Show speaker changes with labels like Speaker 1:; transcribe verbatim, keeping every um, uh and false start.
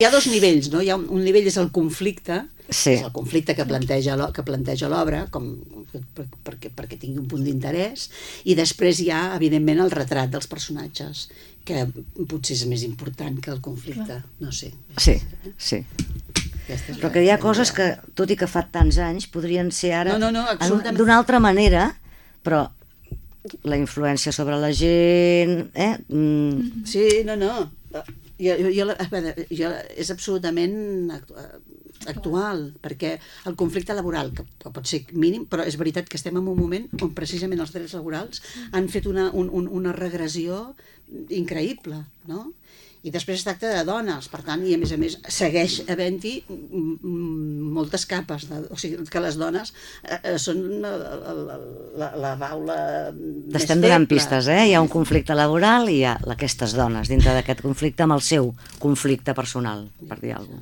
Speaker 1: Hi ha dos nivells, no? Hi ha un, un nivell és el conflicte,
Speaker 2: Sí.
Speaker 1: és el conflicte que planteja l'o- que planteja l'obra, com per, perquè, perquè tingui un punt d'interès, i després hi ha, evidentment, el retrat dels personatges, que potser és més important que el conflicte, no sé.
Speaker 2: Sí, sí.
Speaker 1: Aquesta és
Speaker 2: Però
Speaker 1: la-
Speaker 2: que hi ha
Speaker 1: la
Speaker 2: coses
Speaker 1: idea.
Speaker 2: que, tot i que fa tants anys, podrien ser ara
Speaker 1: No, no, no,
Speaker 2: en-
Speaker 1: absolutament.
Speaker 2: d'una altra manera, però la influència sobre la gent... Eh? Mm,
Speaker 1: Sí, no, no. Jo, jo, jo, a veure, jo, és absolutament actu actual, perquè el conflicte laboral, que, que pot ser mínim, però és veritat que estem en un moment on precisament els drets laborals han fet una, un, un, una regressió increïble, no? I després es tracta de dones, per tant, i a més a més segueix havent-hi mm, mm, moltes capes, de, o sigui, que les dones eh, eh, són la, la, la, la baula més
Speaker 2: T'estem donant
Speaker 1: feble.
Speaker 2: pistes, eh? Hi ha un conflicte laboral i hi ha aquestes dones dintre d'aquest conflicte amb el seu conflicte personal, per dir alguna cosa.